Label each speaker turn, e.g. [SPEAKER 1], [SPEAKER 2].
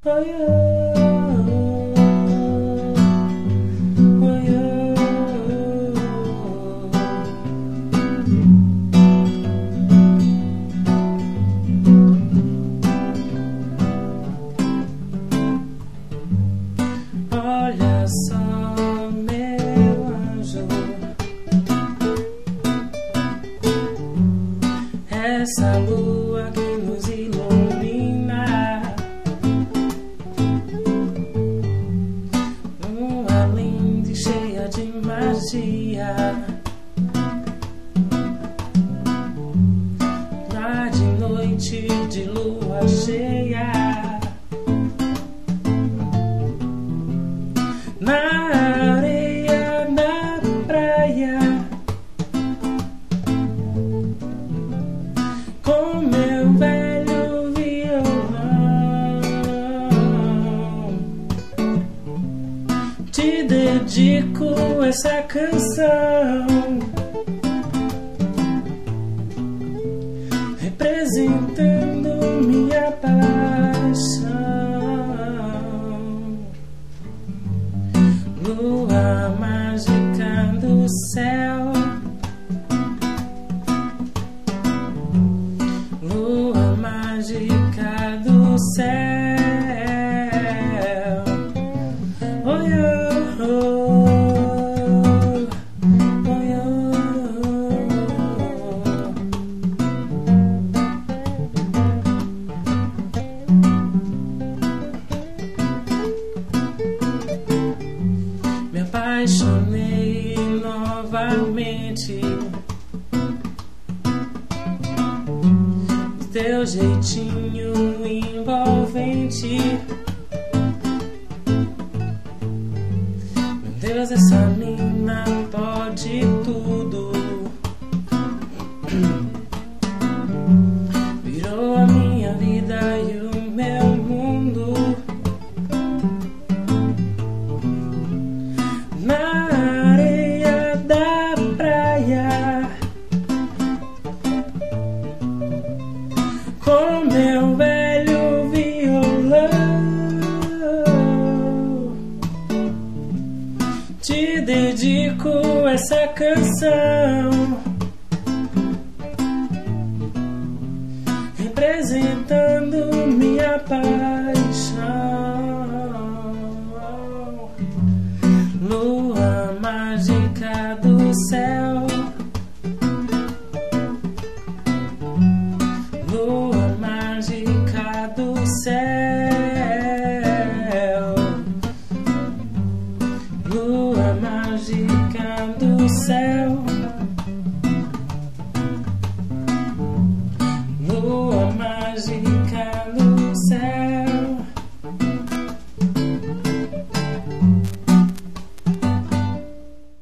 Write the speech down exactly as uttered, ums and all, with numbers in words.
[SPEAKER 1] Oh yeah, oh yeah. Olha só, meu anjo, essa lua que nos ilumina, uma linda e cheia de magia. Lá de noite de lua cheia, na areia da praia, com meu velho violão, te dedico essa canção, representando minha paixão. Lua mágica do céu, lua mágica do céu. Oh yeah, oh, oh yeah. Me apaixonei novamente, teu jeitinho envolvente. Meu Deus, essa mina pode tudo. Virou a minha vida e o meu mundo. Na areia da praia, com meu velho violão, te dedico essa canção, representando minha paixão. Lua mágica do céu, lua mágica do céu, lua mágica do céu.